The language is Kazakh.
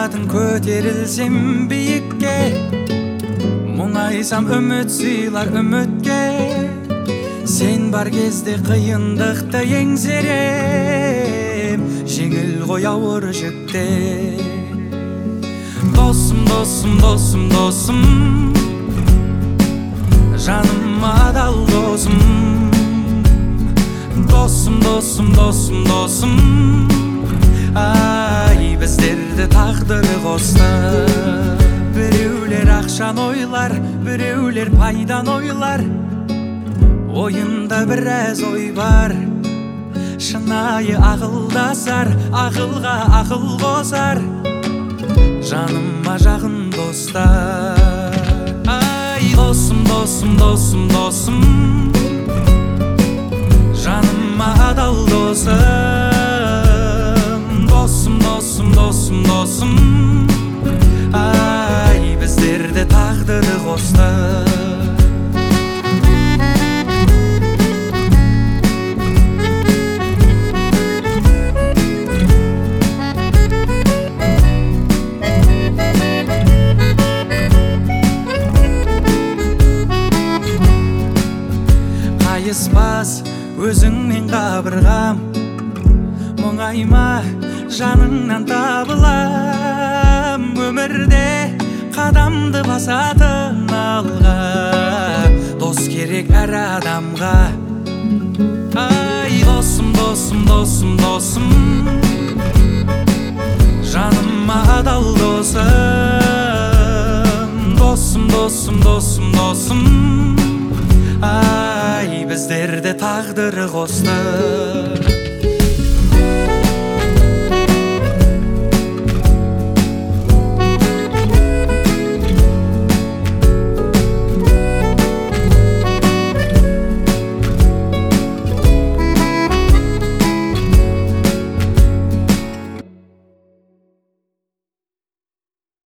Махаббатын көтерілсем биікке, мұңайсам үміт сыйлар үмітке. Сен бар кезде қиындықты еңсерем, жеңіл ғой ауыр жүкте. Досым, досым, досым, досым, жаныма адал досым. Досым, досым, досым, досым, ай, біздерді тағдыр қосты. Біреулер ақшан ойлар, біреулер пайдан ойлар. Ойында біраз ой бар, шынайы ақылдасар, ақылға ақыл қосар. Жаныма жақын достар. Ай, досым, досым, досым, досым, жаныма адал досым. Досым, досым, досым, досым, ай, біздерді тағдыр қосты. Қайыспас өзіңмен қабырғам, мұңайма жаныңнан табылам. Өмірде қадамды басатын алға, дос керек әр адамға. Ай, досым, досым, досым, досым, жаныма адал досым. Досым, досым, досым, досым, ай, біздерді тағдыр қосты.